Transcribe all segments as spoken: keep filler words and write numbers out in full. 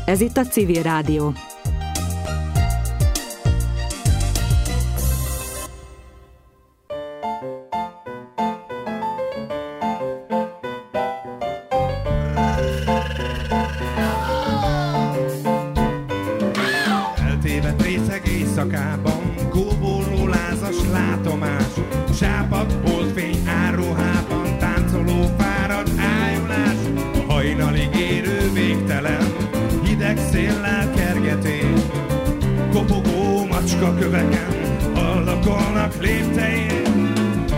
Ez itt a Civil Rádió. Eltévedt részeg éjszakában, kóborló lázas látomás, sápadt holdfény árruhában, táncoló fáradt ájulás, a hajnalig érő végtelen, hideg széllel kergetés, kopogó macska köveken, haldokolnak léptein.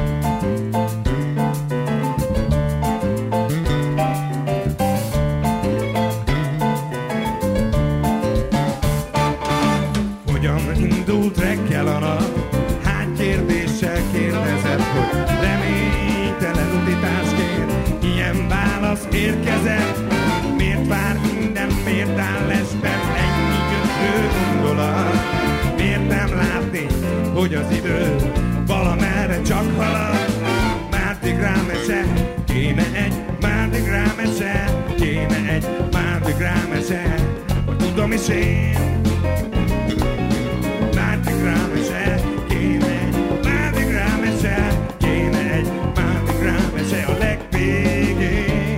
Hogyan indult reggel a nap? Hány kérdéssel kérdezett, hogy reménytelen utitásként ilyen válasz érkezett. Miért vár minden, miért áll lesben ennyi gyötrő gondolat? Miért nem látni, hogy az idő valamerre csak halad? Mardi Gras mese, kéne egy Mardi Gras mese, kéne egy Mardi Gras mese, hogy tudom is én. Mardi Gras mese, kéne egy Mardi Gras mese, kéne egy Mardi Gras mese a legvégén.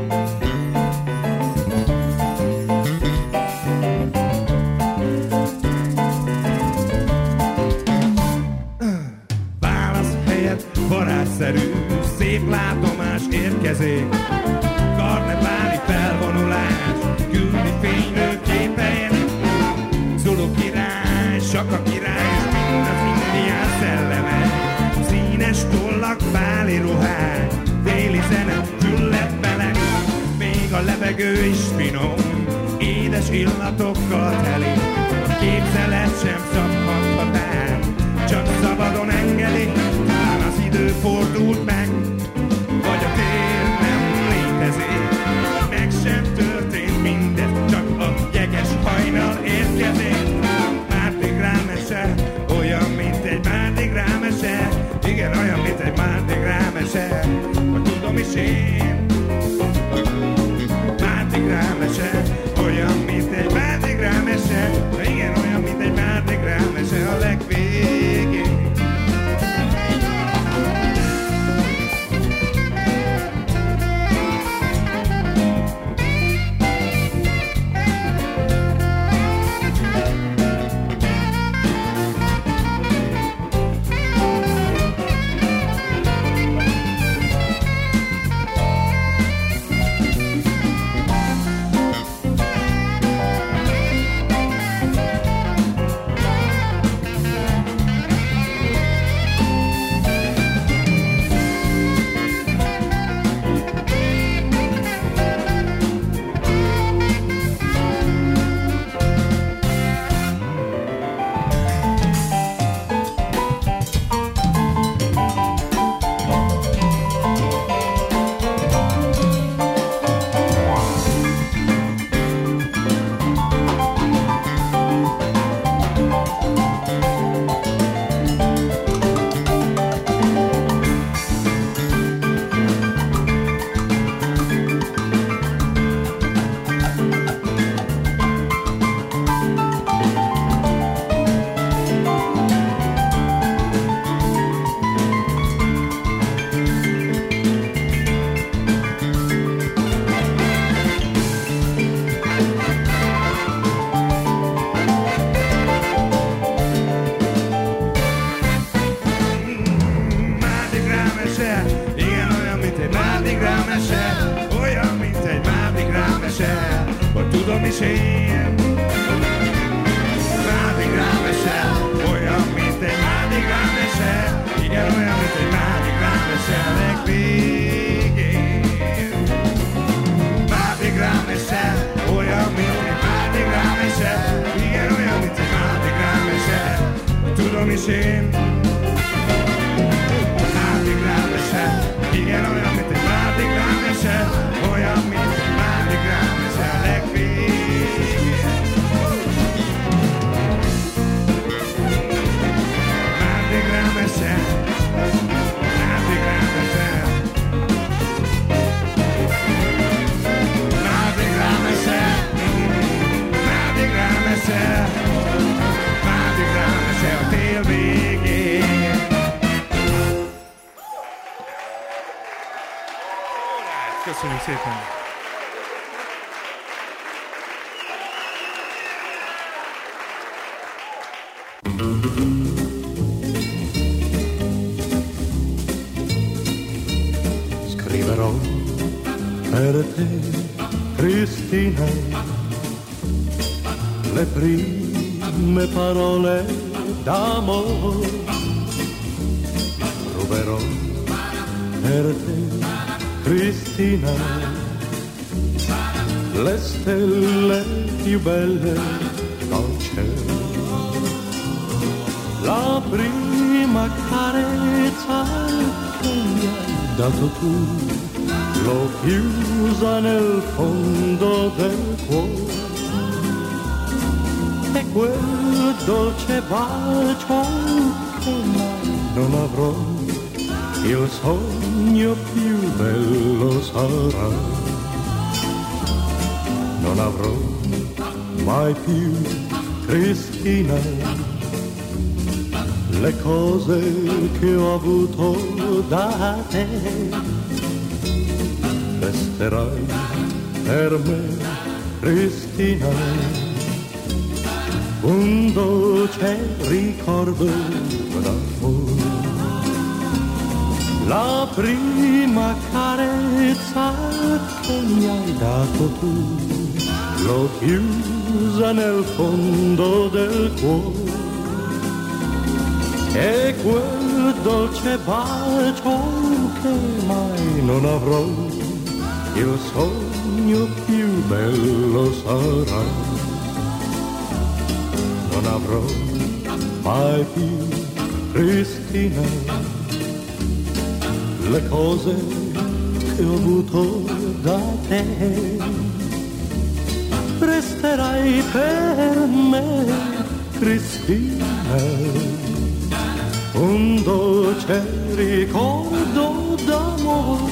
Válasz helyett varázsszerű, szép látomás érkezik. Karneváli felvonulás, küldi fénylő képein. Zulu király, Saka király, és mind az indián szelleme. Színes tollak, báli ruhák, déli zene, gyulladt meleg. Még a levegő is finom, édes illatokkal teli. A képzelet sem szabhat el, csak szabadon engedi. Talán az idő fordult meg, vagy a tér nem létezik. Meg sem történt mindez, csak a jeges hajnal érkezik. Mardi Gras mese, olyan, mint egy Mardi Gras mese. Igen, olyan, mint egy Mardi Gras mese, hogy tudom is én. Mardi Gras mese, olyan, mint egy Mardi Gras mese. Igen, olyan, mint egy Mardi Gras mese a legvégén. Tudom is én. Mardi Gras mese, igen, olyan, mint egy Mardi Gras mese, olyan, mint egy Mardi Gras mese a legvégén. Köszönjük szépen! Scriverò per te, Cristina, le prime parole d'amore. Ruberò per te, Cristina, le stelle più belle dal cielo. La prima carezza che mi hai dato tu l'ho chiusa nel fondo del cuore, e quel dolce bacio che mai non avrò, il sogno più bello sarà. Non avrò mai più, Cristina, le cose che ho avuto da te. Resterai per me, Cristina, un dolce ricordo d'amore. La prima carezza che mi hai dato tu l'ho chiusa nel fondo del cuore, e quel dolce bacio che mai non avrò, il sogno più bello sarà. Non avrò mai più, Cristina, le cose che ho avuto da te. Resterai per me, Cristina, un dolce ricordo d'amore.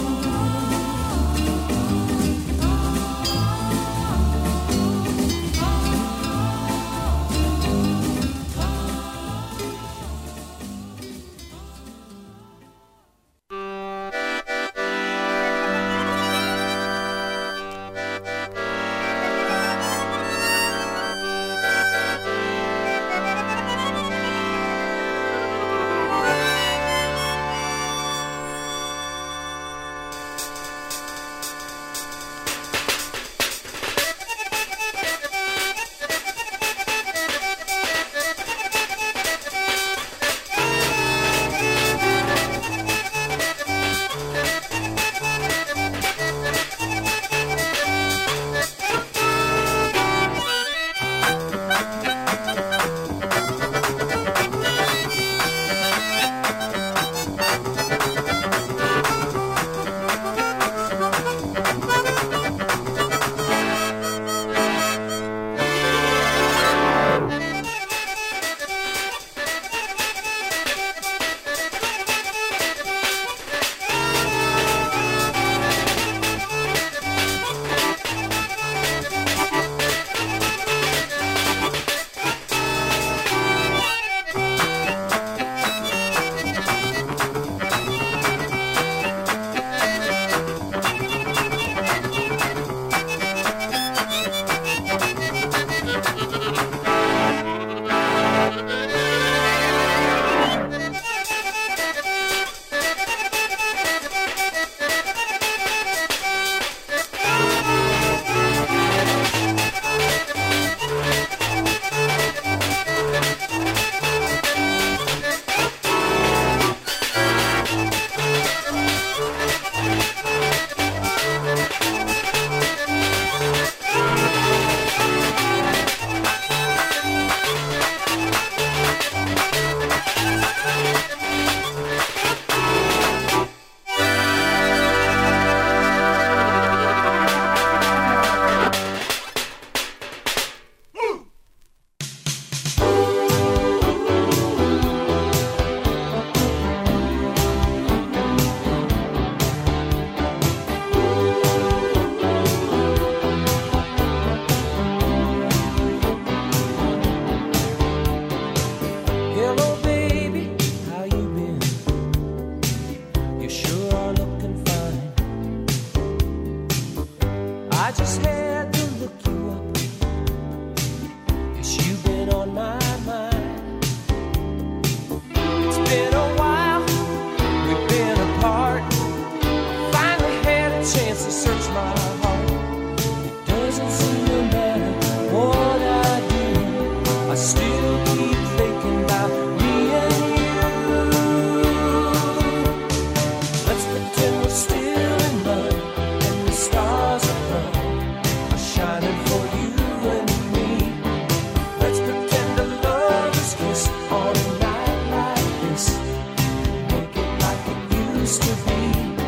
used to be.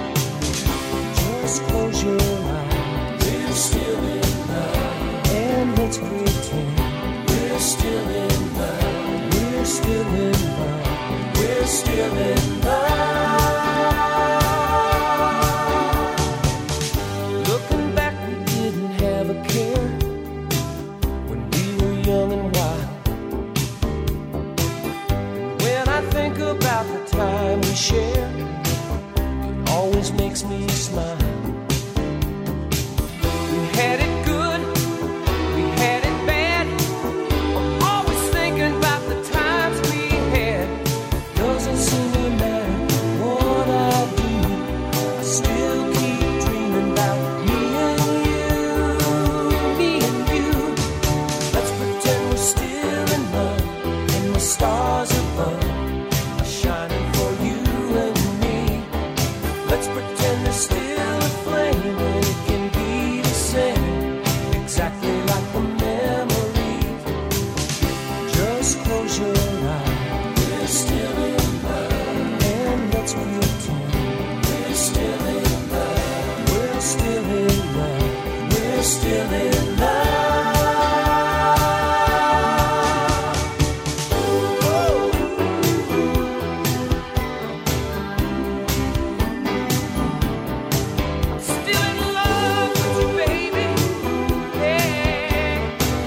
Just close your eyes. We're still in love. And let's pretend we're still in love. We're still in love. We're still in love. Looking back, we didn't have a care when we were young and wild. When I think about the time we shared, it always makes me smile. We had it good, we had it bad. I'm always thinking about the times we had. Doesn't seem to matter what I do, I still keep dreaming about me and you, me and you. Let's pretend we're still in love, and the stars above are shining for you and me. Let's pretend there's still a flame, and it can be the same, exactly like the memories. Just close your eyes. We're still in love, and let's pretend we're still in love. We're still in love. We're still in love. Still in love with you, baby. Yeah.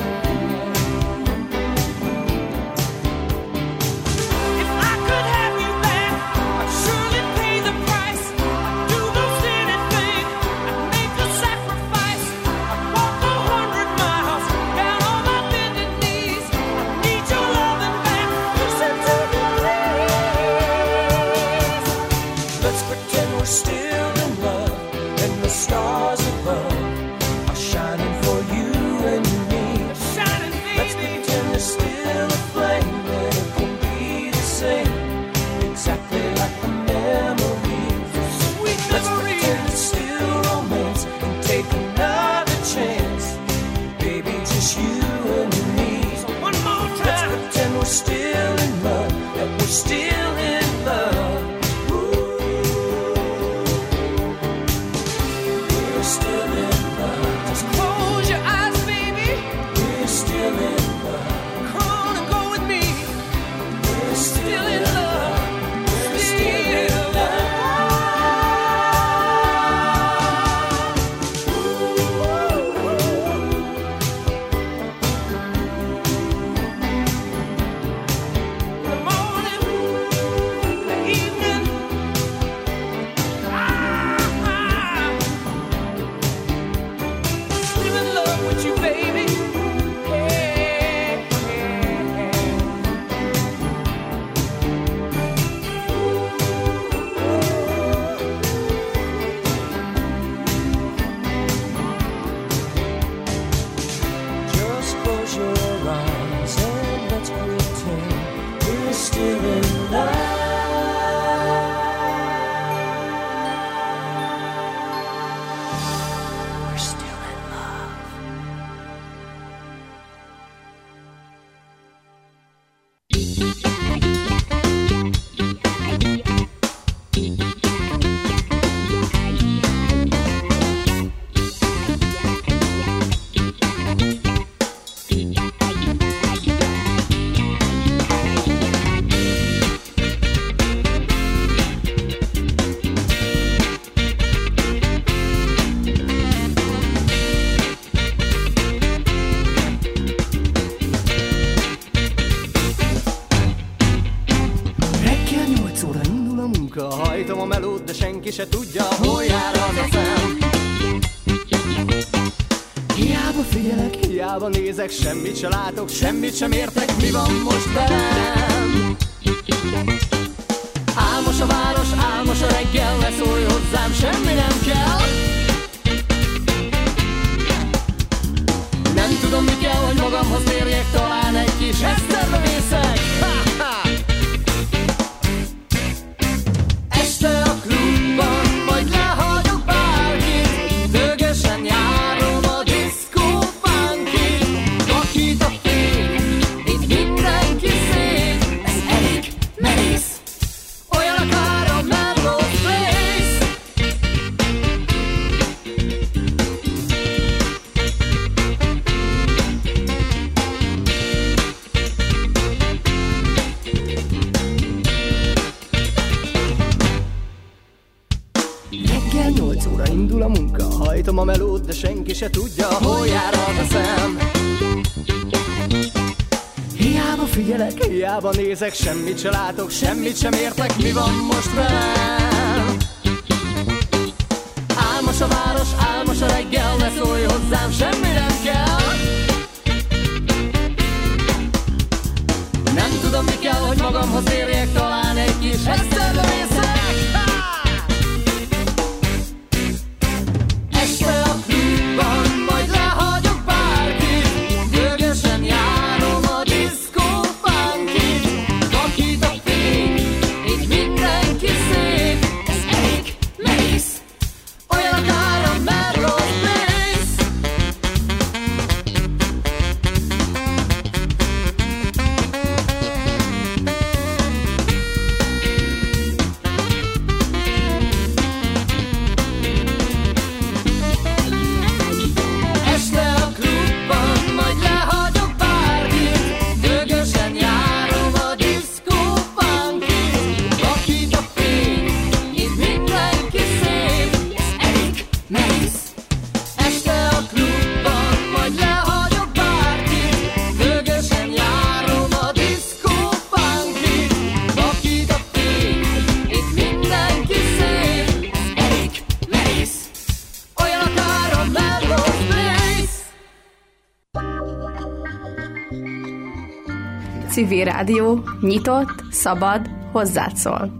If I could have you back, I'd surely pay the price. I'd do most anything. I'd make a sacrifice. I'd walk a hundred miles down on my bended knees. I need your loving back. Listen to me, please. Let's pretend we're still in love, and the stars above are shining for you and me. Shining, baby. Let's pretend there's still a flame, and it can be the same, exactly like the memories. Sweet Let's memories. Pretend it's still romance, and take another chance, baby, just you and me. So one more time. Let's pretend we're still in love, that we're still in love. We're still in love. Just close your eyes, baby. We're still in love. Come on and go with me. We're still in love. We're still in love. The morning, the evening. Ah, still in love with you, baby. Hey, hey, hey. Just close your eyes and let's pretend we're still in love. We're still in love. Reggel nyolc óra indul a munka, hajtom a melót, de senki se tudja, hol jár az a szem. Hiába figyelek, hiába nézek, semmit se látok, semmit sem értek, mi van most velem. Álmos a város, álmos a reggel, ne szólj hozzám, semmi nem kell. Nem tudom, mi kell, hogy magamhoz térjek, talán egy kis eszterbe vészek. Ha, ha. Este a klubban, vagy lehagyok bárkit, dögösen járom a diszkó funkit. Vakít a fény, itt mindenki szép, ez elég merész, olyan a károm nem rossz. Reggel nyolc óra indul a munka, hajtom a melót, de senki se tudja, hol jár a szem. Hiába figyelek, hiába nézek, semmit se látok, semmit sem értek, mi van most velem? Álmos a város, álmos a reggel, ne szólj hozzám, semmi nem kell. Nem tudom mi kell, hogy magamhoz érjek, talán egy kis eszterlövészek. Este a klubban majd lehagyok bárkit, gőgösen járom a diszkó funkit. Vakít a fény, itt mindenki szép, ez elég merész, olyan akár a Melrose Place. Este a klubban majd lehagyok bárkit, gőgösen járom a diszkó funkit. Vakít a fény, itt mindenki szép, ez elég merész. Este a klubban majd lehagyok bárkit, gőgösen járom a diszkó funkit. Vakít a fény, itt mindenki szép, ez elég merész, olyan akár a Melrose Place. Civil Rádió, nyitott, szabad, hozzád szól.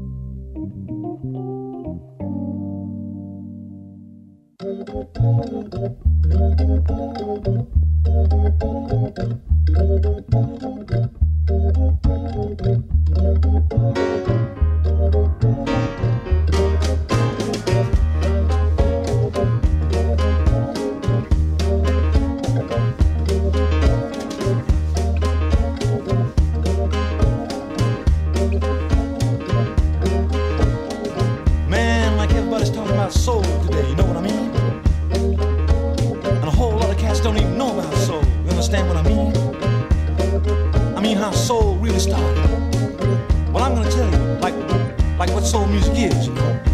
Man, like everybody's talking about soul today, you know what I mean? And a whole lot of cats don't even know about soul. You understand what I mean? I mean how soul really started. Well, I'm gonna tell you, like, like what soul music is, you know?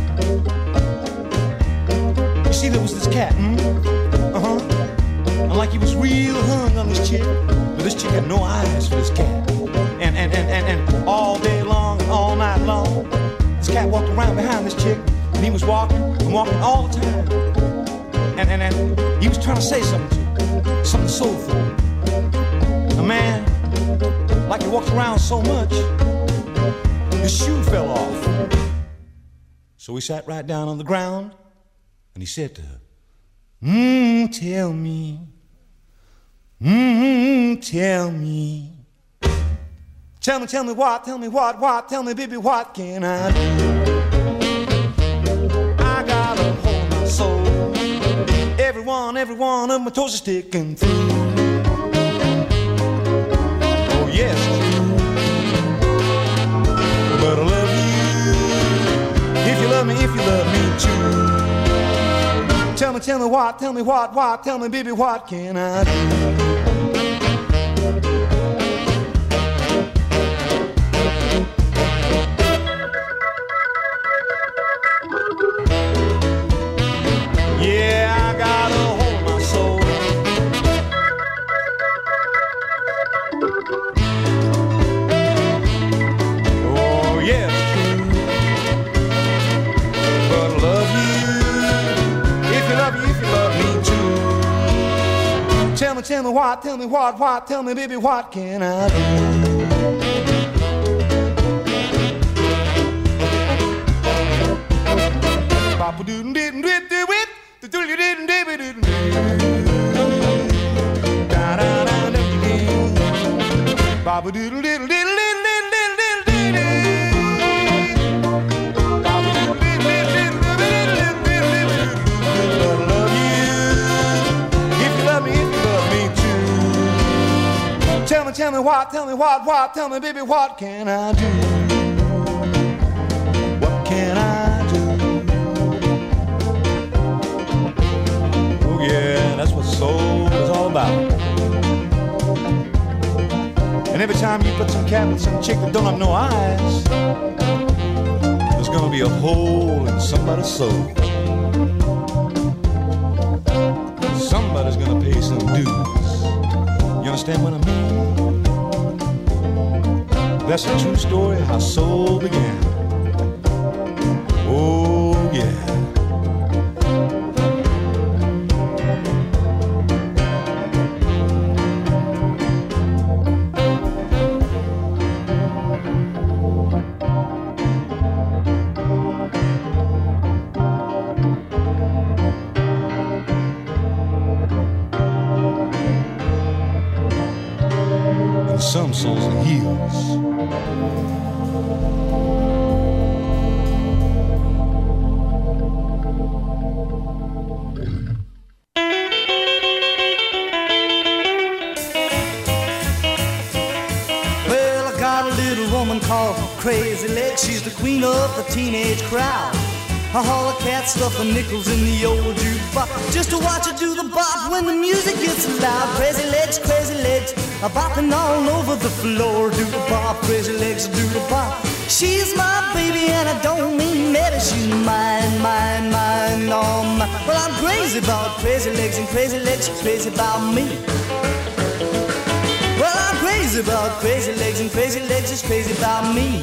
You see, there was this cat, hmm? Uh-huh. And like he was real hung on this chick, but this chick had no eyes for this cat. And, and, and, and, and all day long and all night long, this cat walked around behind this chick, and he was walking and walking all the time. And, and, and he was trying to say something to her, something soulful. A man, like he walked around so much, his shoe fell off. So he sat right down on the ground, and he said to her, Mmm, tell me, mmm, tell me. Tell me, tell me what, tell me what, what, tell me, baby, what can I do? I got a hole in my soul. Every one, every one of my toes is sticking through. Oh, yes, but I love you. If you love me, if you love me too. Tell me, tell me what, tell me what, what, tell me, baby, what can I do? Yeah, I got a hole in my soul. Oh, yes, but I love you. If you love me, if you love me too. Tell me, tell me what, tell me what, what, tell me, baby, what can I do? Papa didn't didn't do it, do it. Do you didn't do it, didn't do it. Da da da da da. Papa diddle diddle diddle diddle diddle diddle diddle. Papa diddle diddle diddle diddle diddle diddle. I love you. If you love me, if you love me too. Tell me, tell me what, tell me what, what, tell me, baby, what can I do? What can I do? Yeah, that's what soul is all about. And every time you put some cat with some chick that don't have no eyes, there's gonna be be a hole in somebody's soul. Somebody's gonna pay some dues. You understand what I mean? That's a true story how soul began. Oh yeah. Some souls are heels. Well, I got a little woman called Crazy Legs. She's the queen of the teenage crowd. A haul of cat stuff the nickels in the old jukebox just to watch her do the bop when the music gets loud. Crazy legs, crazy legs, a bopping all over the floor. Do the bop, crazy legs, do the bop. She's my baby and I don't mean maybe. She's mine, mine, mine, all mine. Well, I'm crazy about crazy legs and crazy legs are crazy about me. Well, I'm crazy about crazy legs and crazy legs is crazy about me.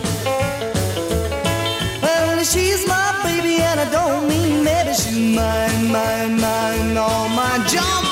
She's my baby and I don't mean maybe. She's mine, mine, mine, all mine. Jump!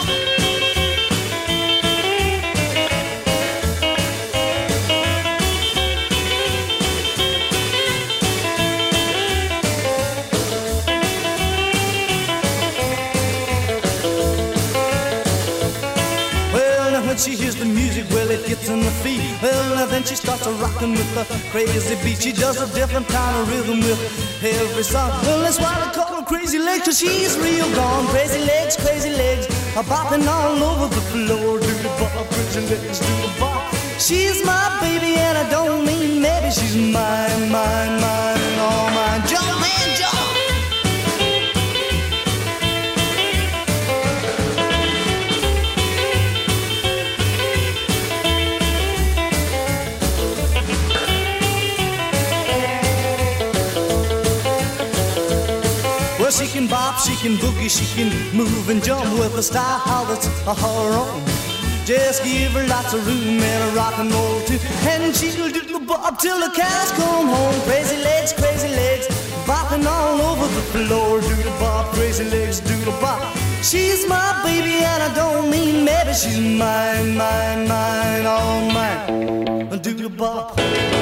Well, now when she hears the music, well, it gets in the feet. Well, now then she starts a rockin' with the crazy beat. She does a different kind of rhythm with every song. Well, that's why they call her Crazy Legs, 'cause she's real gone. Crazy legs, crazy legs, a bopping all over the floor. Do the bop, crazy legs, do the bop. She's my baby and I don't mean maybe. She's mine, mine, mine, all mine. Jump, man, jump! Well, she can bop, she can boogie, she can move and jump with a style that's her own. Just give her lots of room and a rock and roll too, and she'll do the bop till the cows come home. Crazy legs, crazy legs, bopping all over the floor. Do the bop, crazy legs, do the bop. She's my baby and I don't mean maybe. She's mine, mine, mine, all mine. Do the bop.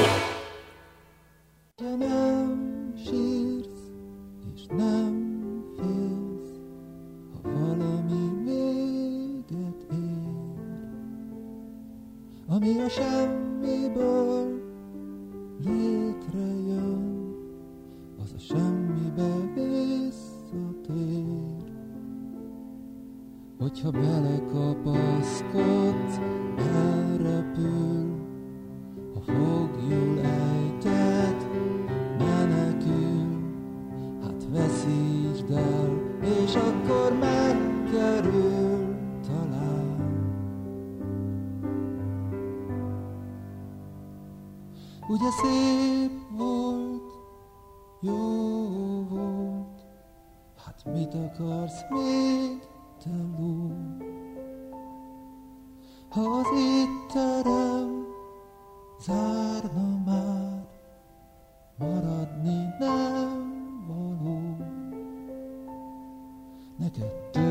Nem félsz, ha valami véget ér, ami a semmiből létrejön, az a semmibe visszatér. Hogyha belekapaszkodsz, elrepül, ha fogjul ejted, menekül. Veszítsd el, és akkor megkerül talán. Ugye szép volt, jó volt, hát mit akarsz még, te ló? Ha az étterem zárna már, maradni nem való. Neked több